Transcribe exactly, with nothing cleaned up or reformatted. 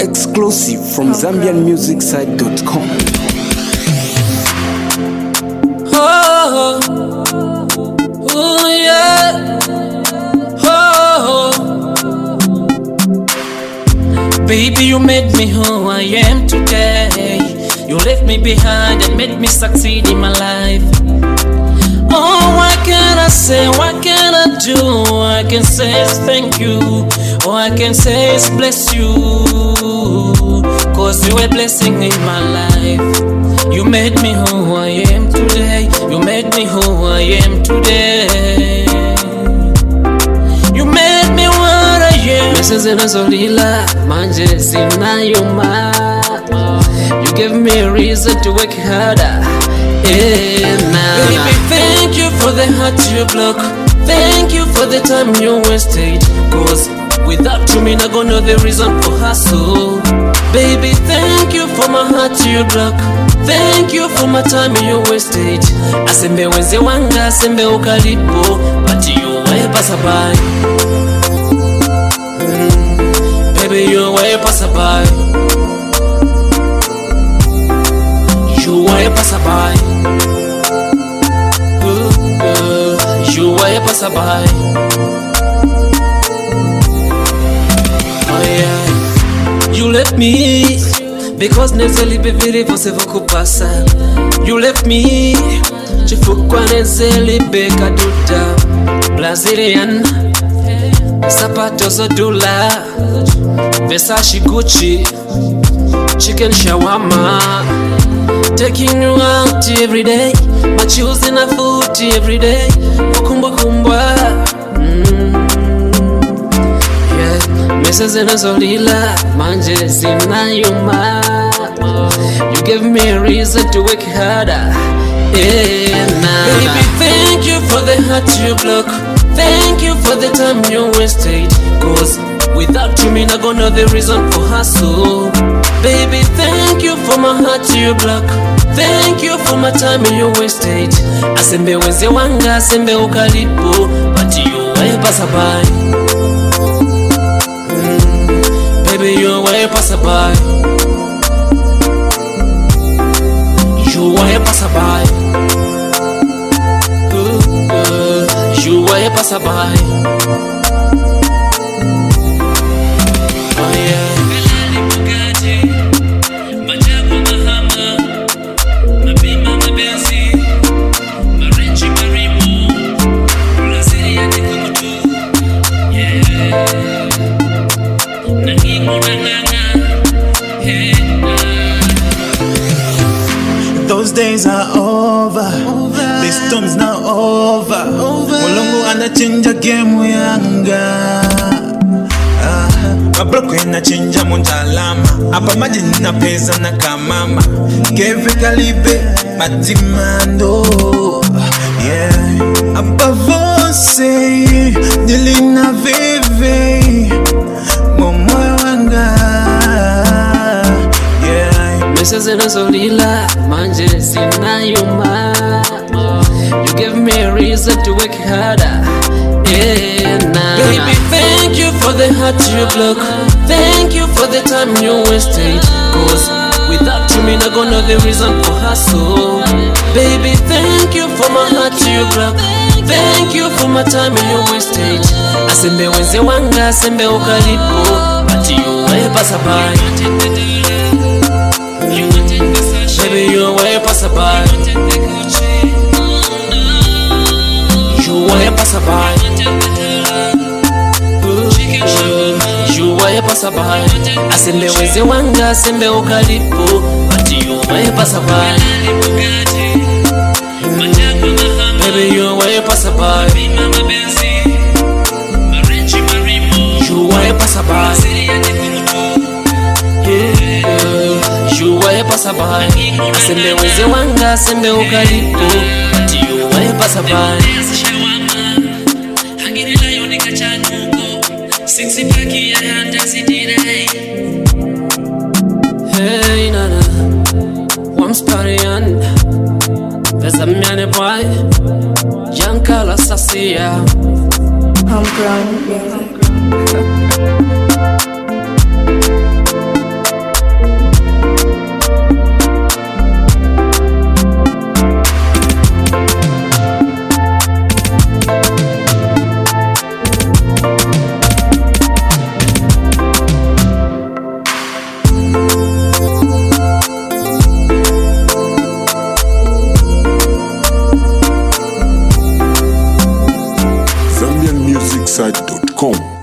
Exclusive from Zambian Music Site dot com. Oh, oh yeah. Oh, baby, you made me who I am today. You left me behind and made me succeed in my life. Oh, what can I say? What can I do? All I can say is thank you. All I can say is bless you. Cause you were a blessing in my life. You made me who I am today. You made me who I am today. You made me what I am. Mrs. Inazolila, manje sinayuma. You gave me a reason to work harder. Yeah, nah. Baby, thank you for the heart you block. Thank you for the time you wasted. Cause without you, me not gonna know the reason for hustle. Baby, thank you for my heart you block. Thank you for my time you wasted. Asembe wenze wanga, asembe ukalipo, but you were passerby. Mm, baby, you were passerby. You were passerby. Ooh, uh, you were passerby. Oh yeah. You left me because nezeli beviri vose vokupasa. You left me chifukwa nezeli beka duda. Brazilian sapato zodula, Versace Gucci, chicken shawarma. Taking you out every day, but choosing a food every day. Kumba kumba, mm. Yeah. Missus Inazolila, manje sinayuma. You gave me a reason to work harder. Yeah, nah. Baby, thank you for the heart you block. Thank you for the time you wasted. Cause without you, me not gonna know the reason for hustle. Baby, thank you for my heart you block. Thank you for my time you wasted. Asembe wenze wanga, asembe ukalipo, but you were passerby. Mm, baby, you were passerby. You were passerby. Ooh, uh, you were passerby. Oh yeah. Those days are over, over. The storm's now over, over. Mulungu anachinja game yanga. Ah, mabroko yanachinja muntalama. Hapa maji na pesa na kamama. Keve kalibe matimando. Yeah. Hapa vose nilina vive momoyo wanga. Missus Inazolila, manje sinayuma. You gave me a reason to work harder. Yeah, nah. Baby, thank you for the heart you block. Thank you for the time you wasted. Cause without you, me not gonna know the reason for hustle. Baby, thank you for my heart you block. Thank you for my time you wasted. Asembe wenze wanga, asembe ukalipo, but you were passerby. Baby, you were passerby. You were passerby. You were passerby. Asembe wenze wanga, asembe ukalipo, but you were passerby. Baby, you were passerby. You were passerby. You were passerby. Asembe wenze wanga, asembe ukalipo, but you were passerby. Hey nana, wam's parian. There's a man boy, Yankala Sasia. Homegrown music. com.